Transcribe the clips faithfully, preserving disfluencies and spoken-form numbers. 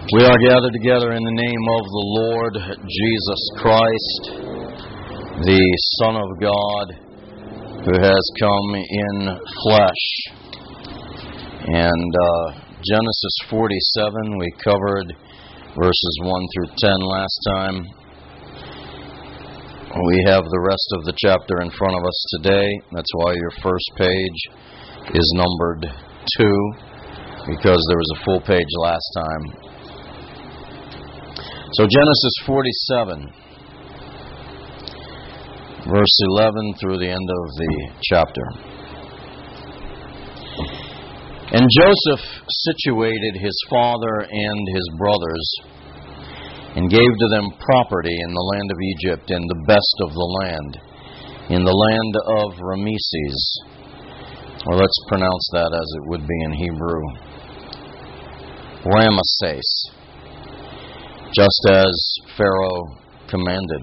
We are gathered together in the name of the Lord Jesus Christ, the Son of God, who has come in flesh. And uh, Genesis forty-seven, we covered verses one through ten last time. We have the rest of the chapter in front of us today. That's why your first page is numbered two, because there was a full page last time. So Genesis forty-seven, verse eleven through the end of the chapter. And Joseph situated his father and his brothers, and gave to them property in the land of Egypt, in the best of the land, in the land of Rameses. Well, let's pronounce that as it would be in Hebrew. Ramesses. Just as Pharaoh commanded.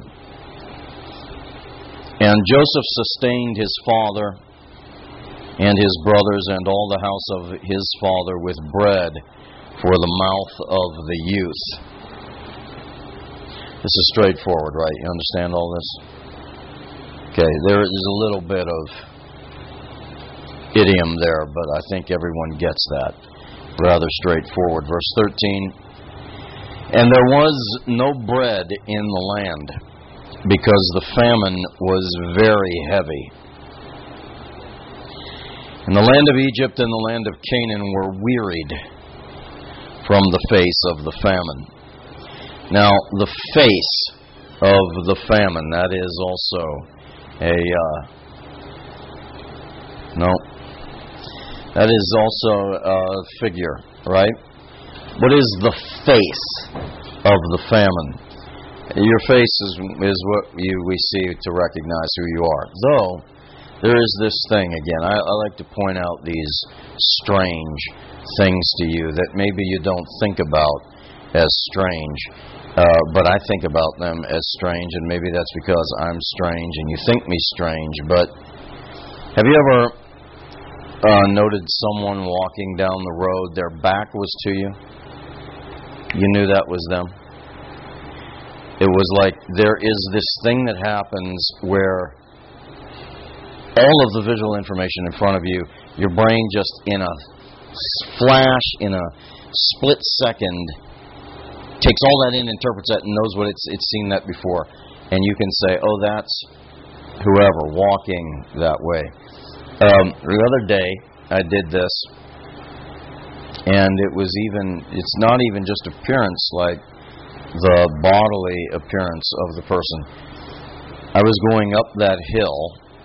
And Joseph sustained his father and his brothers and all the house of his father with bread for the mouth of the youth. This is straightforward, right? You understand all this? Okay, there is a little bit of idiom there, but I think everyone gets that. Rather straightforward. Verse thirteen. And there was no bread in the land, because the famine was very heavy. And the land of Egypt and the land of Canaan were wearied from the face of the famine. Now, the face of the famine, that is also a, uh, no, that is also a figure, right? What is the face of the famine? Your face is is what you, we see to recognize who you are. Though, there is this thing, again, I, I like to point out these strange things to you that maybe you don't think about as strange, uh, but I think about them as strange, and maybe that's because I'm strange and you think me strange. But have you ever uh, noted someone walking down the road, their back was to you? You knew that was them. It was like there is this thing that happens where all of the visual information in front of you, your brain just in a flash, in a split second, takes all that in, interprets that, and knows what it's it's seen that before. And you can say, oh, that's whoever walking that way. Um, the other day, I did this. And it was even, it's not even just appearance like the bodily appearance of the person. I was going up that hill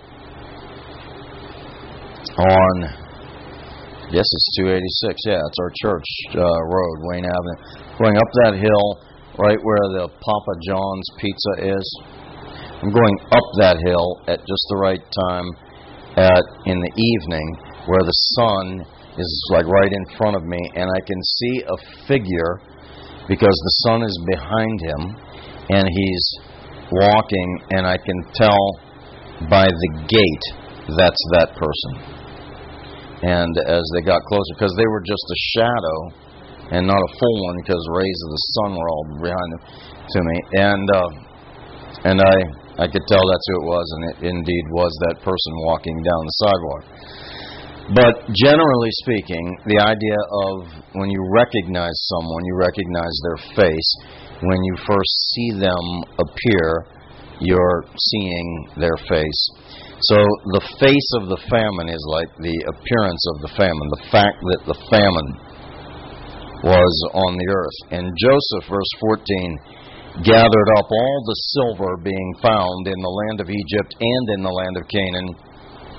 on, I guess it's two eighty-six, yeah, it's our church uh, road, Wayne Avenue. Going up that hill right where the Papa John's Pizza is. I'm going up that hill at just the right time at in the evening where the sun is like right in front of me, and I can see a figure because the sun is behind him, and he's walking, and I can tell by the gait that's that person. And as they got closer, because they were just a shadow and not a full one, because rays of the sun were all behind them to me, and uh, and I I could tell that's who it was, and it indeed was that person walking down the sidewalk. But generally speaking, the idea of when you recognize someone, you recognize their face. When you first see them appear, you're seeing their face. So the face of the famine is like the appearance of the famine, the fact that the famine was on the earth. And Joseph, verse fourteen, gathered up all the silver being found in the land of Egypt and in the land of Canaan,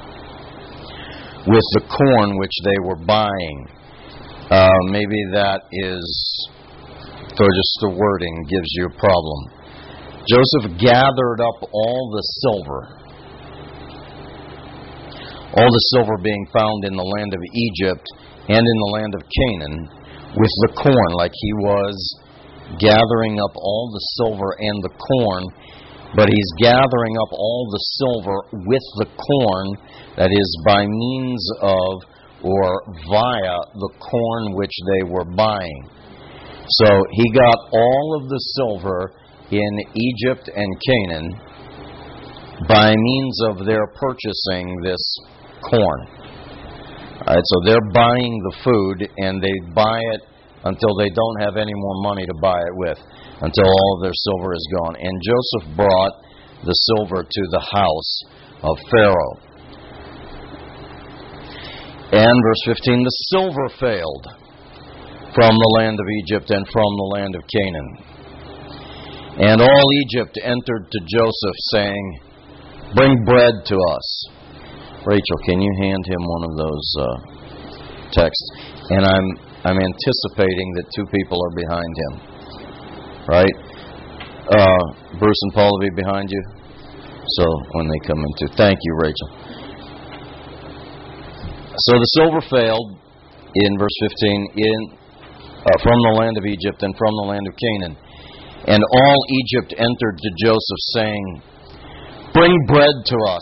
with the corn which they were buying. Uh, maybe that is, so just the wording gives you a problem. Joseph gathered up all the silver, all the silver being found in the land of Egypt and in the land of Canaan, with the corn, like he was gathering up all the silver and the corn, but he's gathering up all the silver with the corn, that is, by means of or via the corn which they were buying. So he got all of the silver in Egypt and Canaan by means of their purchasing this corn. All right, so they're buying the food, and they buy it until they don't have any more money to buy it with, until all of their silver is gone. And Joseph brought the silver to the house of Pharaoh. And verse fifteen, the silver failed from the land of Egypt and from the land of Canaan. And all Egypt entered to Joseph, saying, bring bread to us. Rachel, can you hand him one of those uh, texts? And I'm I'm anticipating that two people are behind him. Right? Uh, Bruce and Paul will be behind you. So when they come into, thank you, Rachel. So the silver failed in verse fifteen in uh, from the land of Egypt and from the land of Canaan. And all Egypt entered to Joseph, saying, bring bread to us.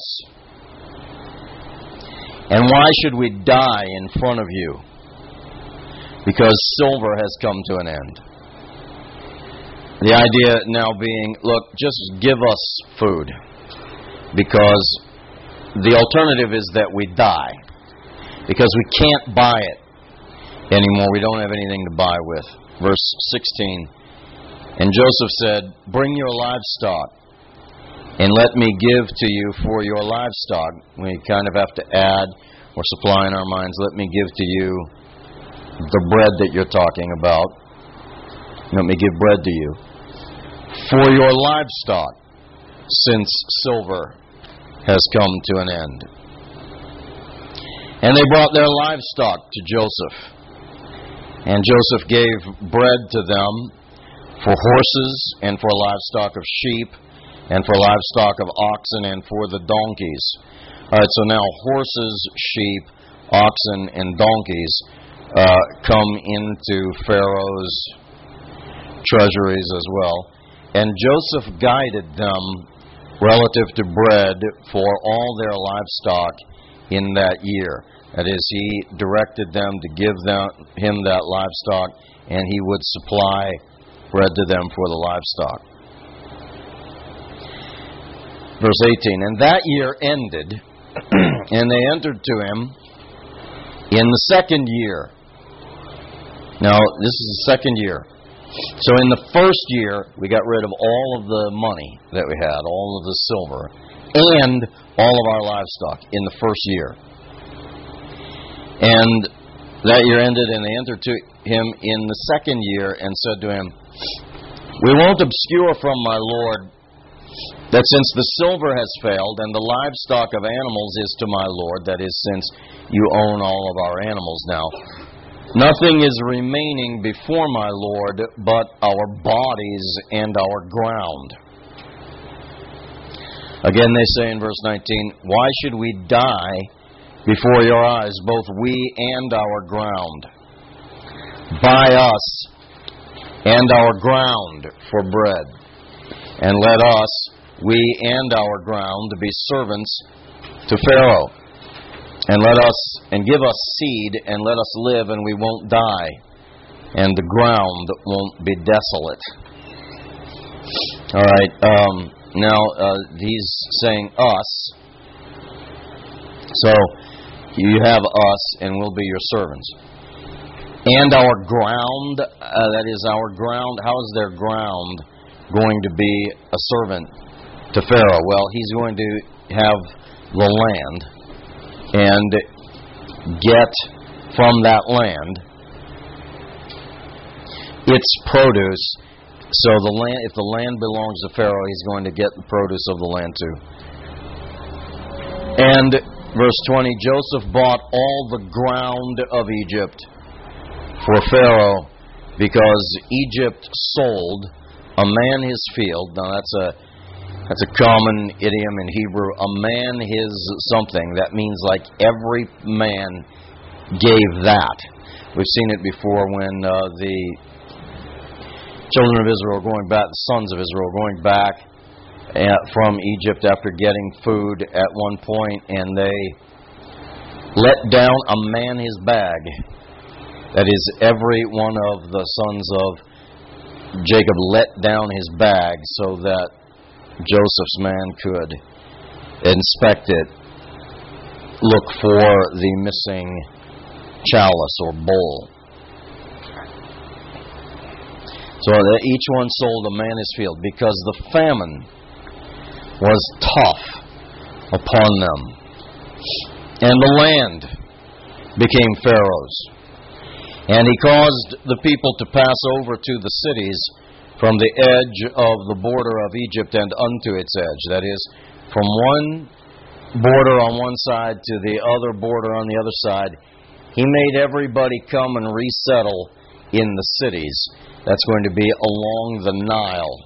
And why should we die in front of you? Because silver has come to an end. The idea now being, look, just give us food. Because the alternative is that we die. Because we can't buy it anymore. We don't have anything to buy with. Verse sixteen. And Joseph said, bring your livestock, and let me give to you for your livestock. We kind of have to add or supply in our minds, let me give to you the bread that you're talking about. Let me give bread to you for your livestock, since silver has come to an end. And they brought their livestock to Joseph. And Joseph gave bread to them for horses, and for livestock of sheep, and for livestock of oxen, and for the donkeys. All right, so now horses, sheep, oxen, and donkeys uh, come into Pharaoh's treasuries as well. And Joseph guided them relative to bread for all their livestock in that year. That is, he directed them to give them, him that livestock, and he would supply bread to them for the livestock. Verse eighteen, and that year ended, and they entered to him in the second year. Now, this is the second year. So in the first year, we got rid of all of the money that we had, all of the silver, and all of our livestock in the first year. And that year ended, and they entered to him in the second year and said to him, we won't obscure from my Lord that since the silver has failed and the livestock of animals is to my Lord, that is, since you own all of our animals now, nothing is remaining before my Lord but our bodies and our ground. Again, they say in verse nineteen, why should we die before your eyes, both we and our ground? Buy us and our ground for bread, and let us, we and our ground, be servants to Pharaoh. And let us, and give us seed, and let us live, and we won't die, and the ground won't be desolate. All right, um, now uh, he's saying us. So you have us, and we'll be your servants. And our ground, uh, that is our ground, how is their ground going to be a servant to Pharaoh? Well, he's going to have the land and get from that land its produce. So the land, if the land belongs to Pharaoh, he's going to get the produce of the land too. And verse twenty, Joseph bought all the ground of Egypt for Pharaoh, because Egypt sold a man his field. Now that's a that's a common idiom in Hebrew. A man his something. That means like every man gave that. We've seen it before when uh, the children of Israel were going back, the sons of Israel were going back uh, from Egypt after getting food at one point, and they let down a man his bag. That is, every one of the sons of Jacob let down his bag so that Joseph's man could inspect it, look for the missing chalice or bowl. So that each one sold a man his field, because the famine was tough upon them. And the land became Pharaoh's. And he caused the people to pass over to the cities from the edge of the border of Egypt and unto its edge. That is, from one border on one side to the other border on the other side. He made everybody come and resettle in the cities. That's going to be along the Nile.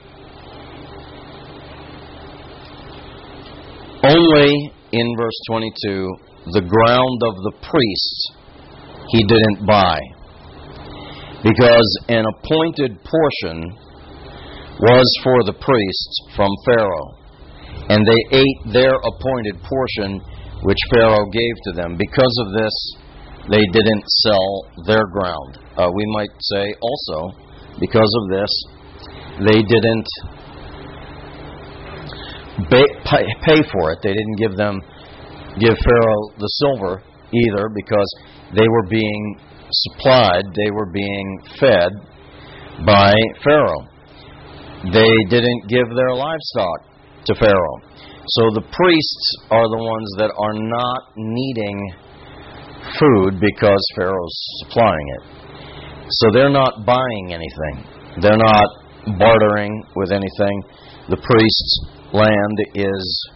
Only, in verse twenty-two, the ground of the priests he didn't buy, because an appointed portion was for the priests from Pharaoh, and they ate their appointed portion which Pharaoh gave to them. Because of this, they didn't sell their ground. Uh, we might say also, because of this, they didn't pay, pay for it. They didn't give them, give Pharaoh the silver either, because they were being supplied, they were being fed by Pharaoh. They didn't give their livestock to Pharaoh. So the priests are the ones that are not needing food because Pharaoh's supplying it. So they're not buying anything. They're not bartering with anything. The priest's land is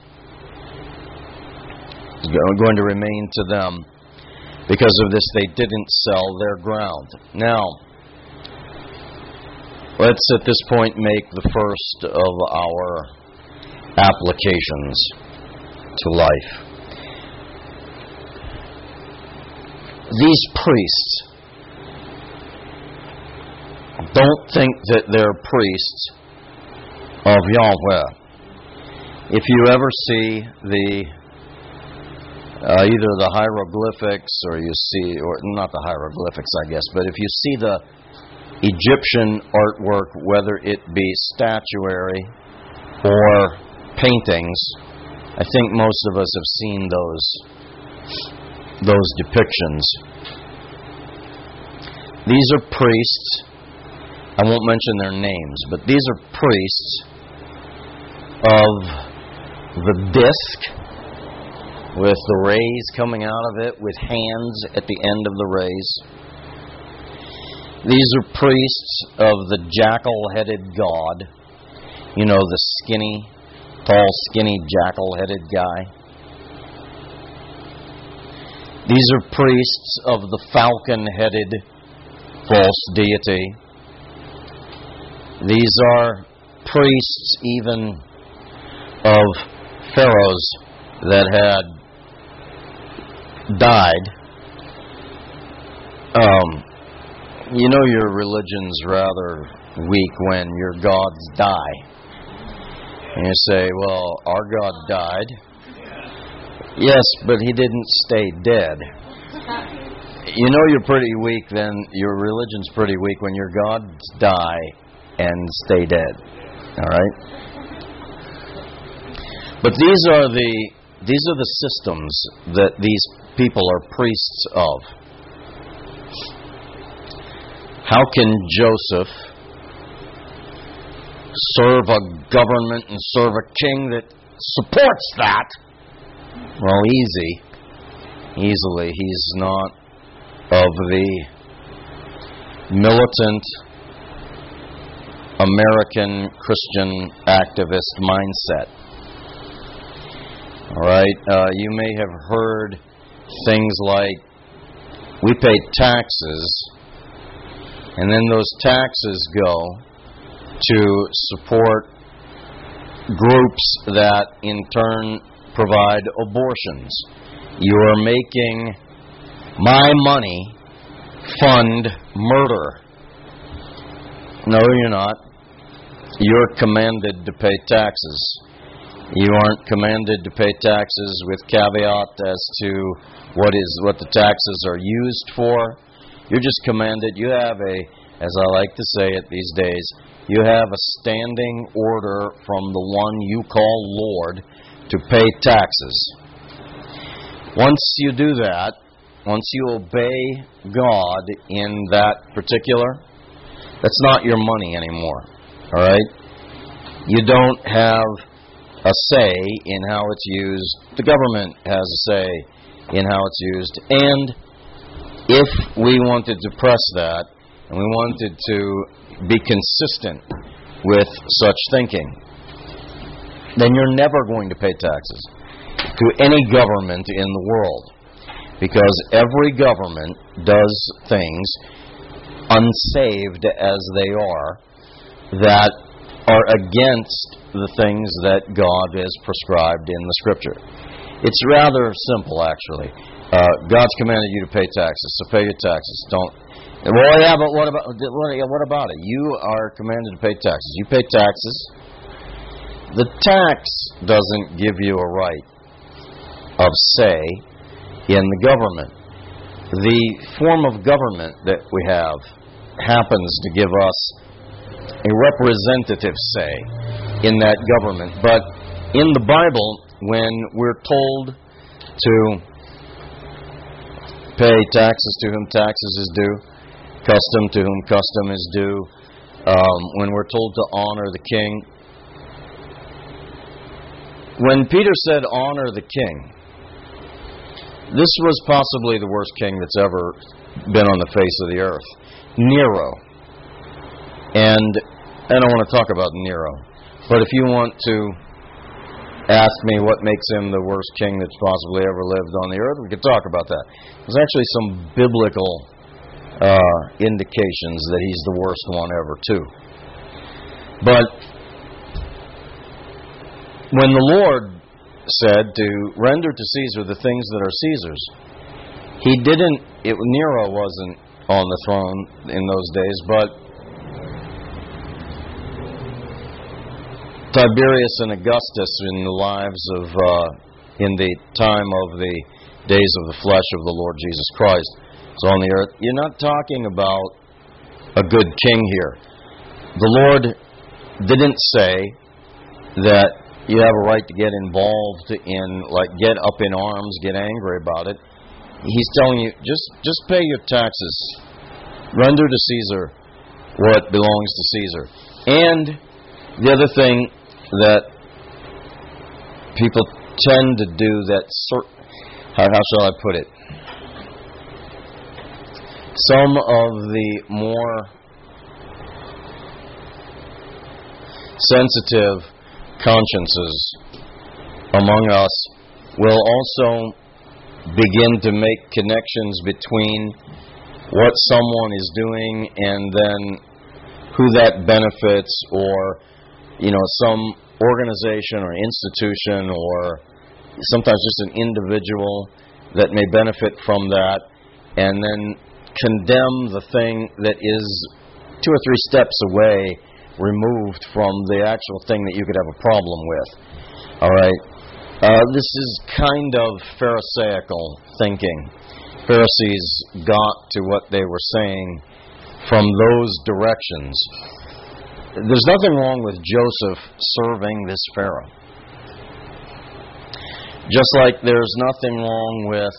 going to remain to them. Because of this, they didn't sell their ground. Now, let's at this point make the first of our applications to life. These priests don't think that they're priests of Yahweh. If you ever see the Uh, either the hieroglyphics, or you see, or not the hieroglyphics, I guess, but if you see the Egyptian artwork, whether it be statuary or paintings, I think most of us have seen those those depictions. These are priests. I won't mention their names, but these are priests of the disc, with the rays coming out of it, with hands at the end of the rays. These are priests of the jackal-headed god. You know, the skinny, tall, skinny, jackal-headed guy. These are priests of the falcon-headed false deity. These are priests even of pharaohs that had died. Um, you know your religion's rather weak when your gods die. And you say, well, our God died. Yes, but he didn't stay dead. You know you're pretty weak then, your religion's pretty weak when your gods die and stay dead. Alright? But these are the These are the systems that these people are priests of. How can Joseph serve a government and serve a king that supports that? Well, easy. Easily. He's not of the militant American Christian activist mindset. All right, uh, you may have heard things like, we pay taxes, and then those taxes go to support groups that in turn provide abortions. You are making my money fund murder. No, you're not. You're commanded to pay taxes. You aren't commanded to pay taxes with caveat as to what is what the taxes are used for. You're just commanded. You have a as I like to say it these days, you have a standing order from the one you call Lord to pay taxes. Once you do that, once you obey God in that particular, that's not your money anymore. All right? You don't have a say in how it's used. The government has a say in how it's used. And if we wanted to press that, and we wanted to be consistent with such thinking, then you're never going to pay taxes to any government in the world. Because every government does things, unsaved as they are, that are against the things that God has prescribed in the Scripture. It's rather simple, actually. Uh, God's commanded you to pay taxes, so pay your taxes. Don't. Well, yeah, but what about what, what about it? You are commanded to pay taxes. You pay taxes. The tax doesn't give you a right of say in the government. The form of government that we have happens to give us a representative say in that government. But in the Bible, when we're told to pay taxes to whom taxes is due, custom to whom custom is due, um, when we're told to honor the king, when Peter said honor the king, this was possibly the worst king that's ever been on the face of the earth, Nero. And I don't want to talk about Nero, but if you want to ask me what makes him the worst king that's possibly ever lived on the earth, we could talk about that. There's actually some biblical uh, indications that he's the worst one ever, too. But when the Lord said to render to Caesar the things that are Caesar's, he didn't, it, Nero wasn't on the throne in those days, but Tiberius and Augustus in the lives of, uh, in the time of the days of the flesh of the Lord Jesus Christ. So on the earth, you're not talking about a good king here. The Lord didn't say that you have a right to get involved in, like, get up in arms, get angry about it. He's telling you, just just pay your taxes. Render to Caesar what belongs to Caesar. And the other thing that people tend to do that sort, how, how shall I put it? Some of the more sensitive consciences among us will also begin to make connections between what someone is doing and then who that benefits, or, you know, some organization or institution, or sometimes just an individual that may benefit from that, and then condemn the thing that is two or three steps away, removed from the actual thing that you could have a problem with. All right? Uh, this is kind of Pharisaical thinking. Pharisees got to what they were saying from those directions. There's nothing wrong with Joseph serving this Pharaoh. Just like there's nothing wrong with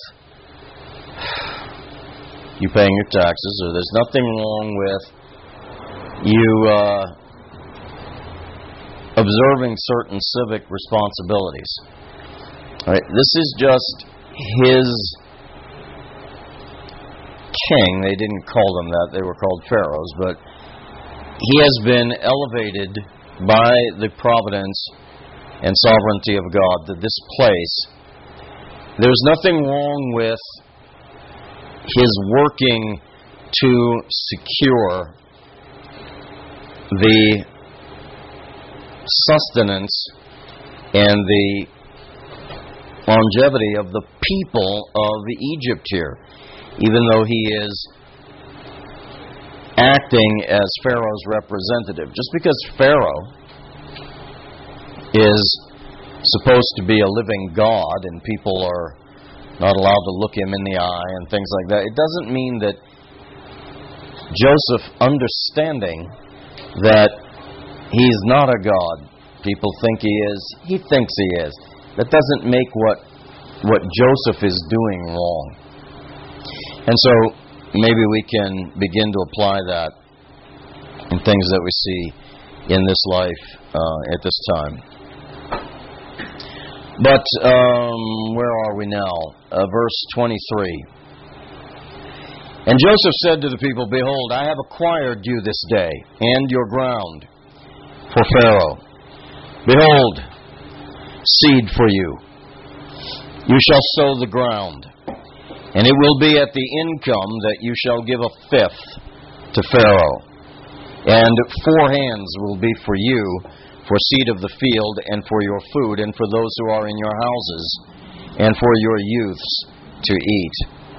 you paying your taxes, or there's nothing wrong with you uh, observing certain civic responsibilities. All right, this is just his king. They didn't call them that. They were called pharaohs. But he has been elevated by the providence and sovereignty of God to this place. There's nothing wrong with his working to secure the sustenance and the longevity of the people of Egypt here, even though he is acting as Pharaoh's representative. Just because Pharaoh is supposed to be a living God and people are not allowed to look him in the eye and things like that, it doesn't mean that Joseph, understanding that he's not a god, people think he is, he thinks he is. That doesn't make what, what Joseph is doing wrong. And so, maybe we can begin to apply that in things that we see in this life uh, at this time. But, um, where are we now? Uh, verse twenty-three. And Joseph said to the people, Behold, I have acquired you this day, and your ground for Pharaoh. Behold, seed for you. You shall sow the ground, and it will be at the income that you shall give a fifth to Pharaoh. And four hands will be for you, for seed of the field, and for your food, and for those who are in your houses, and for your youths to eat.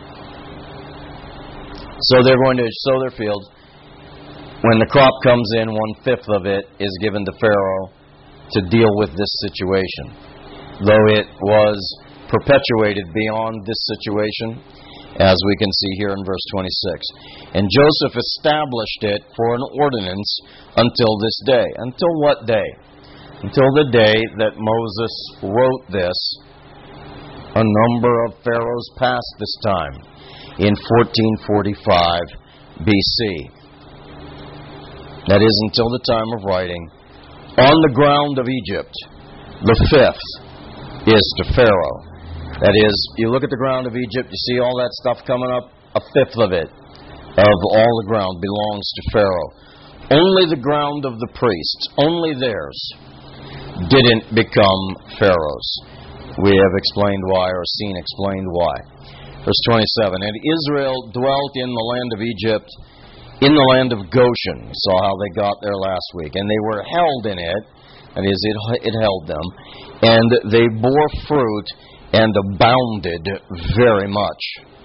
So they're going to sow their field. When the crop comes in, one-fifth of it is given to Pharaoh to deal with this situation. Though it was perpetuated beyond this situation, as we can see here in verse twenty-six. And Joseph established it for an ordinance until this day. Until what day? Until the day that Moses wrote this, a number of pharaohs passed this time, in fourteen forty-five B C. That is, until the time of writing. On the ground of Egypt, the fifth is to Pharaoh. That is, you look at the ground of Egypt, you see all that stuff coming up, a fifth of it, of all the ground, belongs to Pharaoh. Only the ground of the priests, only theirs, didn't become Pharaoh's. We have explained why, or seen explained why. Verse twenty-seven, And Israel dwelt in the land of Egypt, in the land of Goshen. Saw how they got there last week. And they were held in it, that is, it, it held them, and they bore fruit and abounded very much.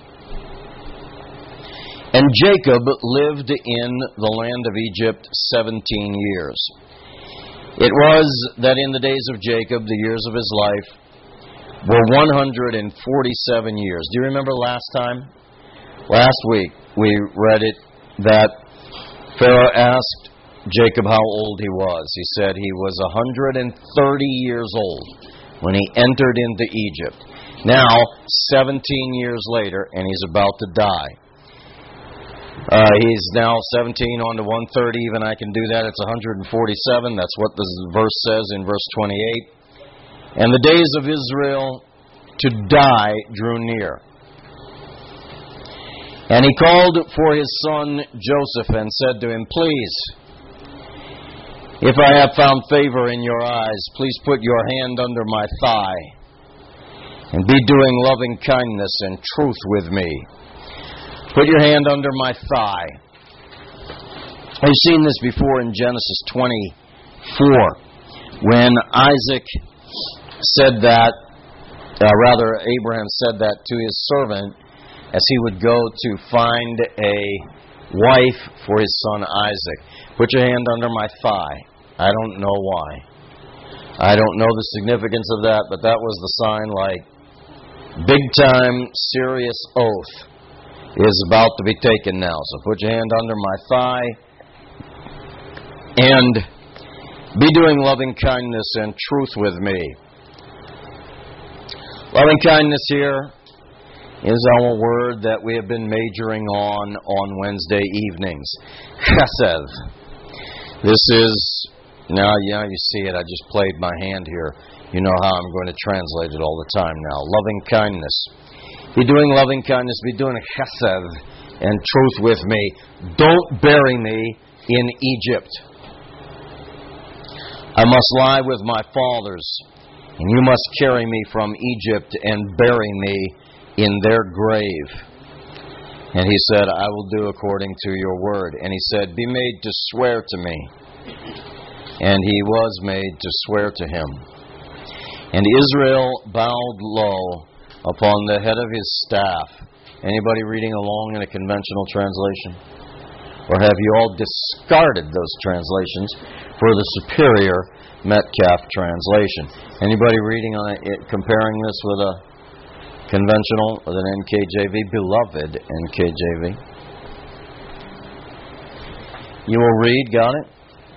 And Jacob lived in the land of Egypt seventeen years. It was that in the days of Jacob, the years of his life were one hundred forty-seven years. Do you remember last time? Last week we read it that Pharaoh asked Jacob how old he was. He said he was one hundred thirty years old when he entered into Egypt. Now, seventeen years later, and he's about to die. Uh, he's now seventeen on to one hundred thirty, even I can do that. It's one hundred forty-seven. That's what the verse says in verse twenty-eight. And the days of Israel to die drew near. And he called for his son Joseph and said to him, Please, if I have found favor in your eyes, please put your hand under my thigh and be doing loving kindness and truth with me. Put your hand under my thigh. We've seen this before in Genesis twenty-four, when Isaac said that, uh, rather Abraham said that to his servant as he would go to find a wife for his son Isaac. Put your hand under my thigh. I don't know why. I don't know the significance of that, but that was the sign, like, big time, serious oath is about to be taken now. So put your hand under my thigh and be doing loving kindness and truth with me. Loving kindness here is our word that we have been majoring on on Wednesday evenings. Chesed. This is, now yeah, you see it, I just played my hand here. You know how I'm going to translate it all the time now. Loving kindness. Be doing loving kindness, be doing chesed and truth with me. Don't bury me in Egypt. I must lie with my fathers, and you must carry me from Egypt and bury me in their grave. And he said, I will do according to your word. And he said, be made to swear to me. And he was made to swear to him. And Israel bowed low upon the head of his staff. Anybody reading along in a conventional translation? Or have you all discarded those translations for the superior Metcalf translation? Anybody reading on it, comparing this with a conventional, with an N K J V, beloved N K J V? You will read, got it?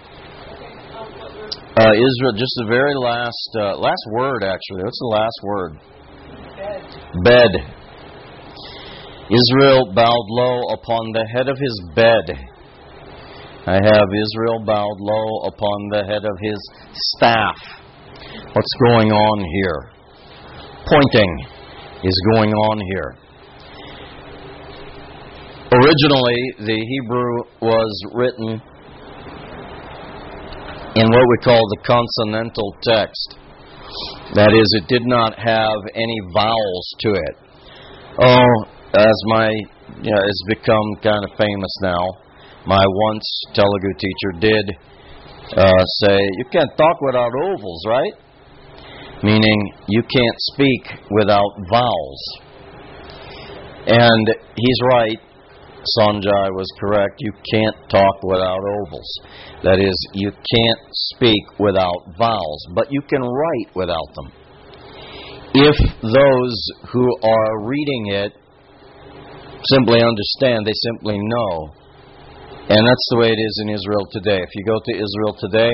Uh, Israel, just the very last uh, last word, actually. What's the last word? Bed. Bed. Israel bowed low upon the head of his bed. I have Israel bowed low upon the head of his staff. What's going on here? Pointing is going on here. Originally, the Hebrew was written in what we call the consonantal text. That is, it did not have any vowels to it. Oh, as my, you know, it's become kind of famous now, my once Telugu teacher did uh, say, you can't talk without ovals, right? Meaning, you can't speak without vowels. And he's right. Sanjay was correct. You can't talk without ovals. That is, you can't speak without vowels, but you can write without them. If those who are reading it simply understand, they simply know. And that's the way it is in Israel today. If you go to Israel today,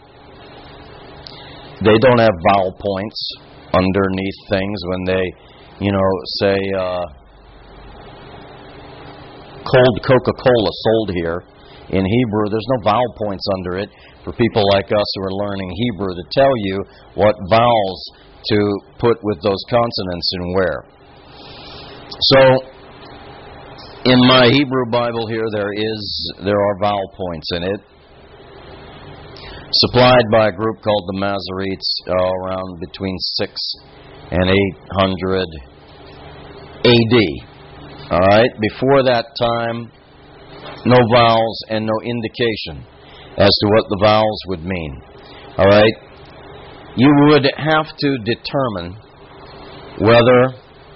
they don't have vowel points underneath things when they, you know, say, uh, cold Coca-Cola sold here. In Hebrew, there's no vowel points under it for people like us who are learning Hebrew to tell you what vowels to put with those consonants and where. So, in my Hebrew Bible here, there is there are vowel points in it, supplied by a group called the Masoretes uh, around between six and eight hundred A D. All right, before that time, no vowels and no indication as to what the vowels would mean. All right, you would have to determine whether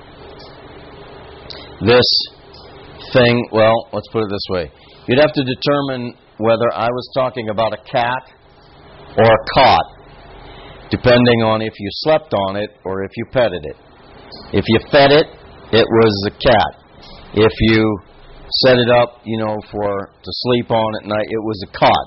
this thing, well, let's put it this way. You'd have to determine whether I was talking about a cat or a cot, depending on if you slept on it or if you petted it. If you fed it, it was a cat. If you set it up, you know, for to sleep on at night, it was a cot.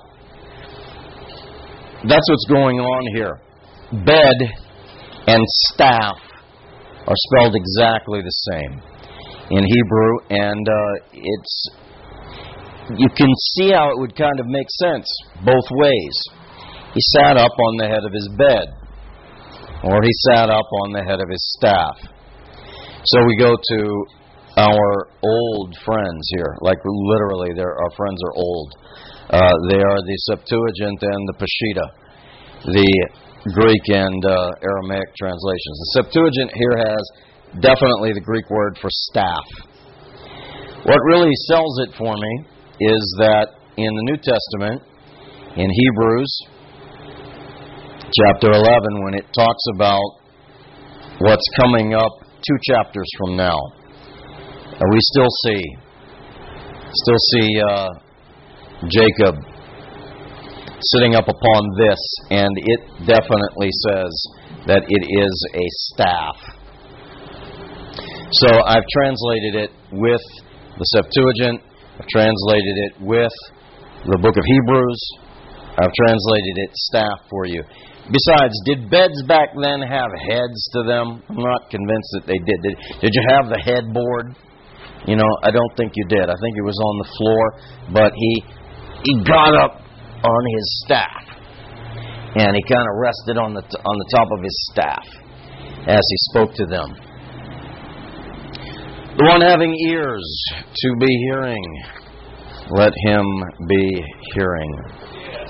That's what's going on here. Bed and staff are spelled exactly the same in Hebrew, and uh, it's you can see how it would kind of make sense both ways. He sat up on the head of his bed, or he sat up on the head of his staff. So we go to our old friends here, like literally, our friends are old. Uh, they are the Septuagint and the Peshitta, the Greek and uh, Aramaic translations. The Septuagint here has definitely the Greek word for staff. What really sells it for me is that in the New Testament, in Hebrews chapter eleven, when it talks about what's coming up two chapters from now, and we still see, still see uh, Jacob sitting up upon this, and it definitely says that it is a staff. So I've translated it with the Septuagint, I've translated it with the book of Hebrews, I've translated it staff for you. Besides, did beds back then have heads to them? I'm not convinced that they did. Did, did you have the headboard? You know, I don't think you did. I think it was on the floor, but he he got up on his staff, and he kind of rested on the t- on the top of his staff as he spoke to them. The one having ears to be hearing, let him be hearing.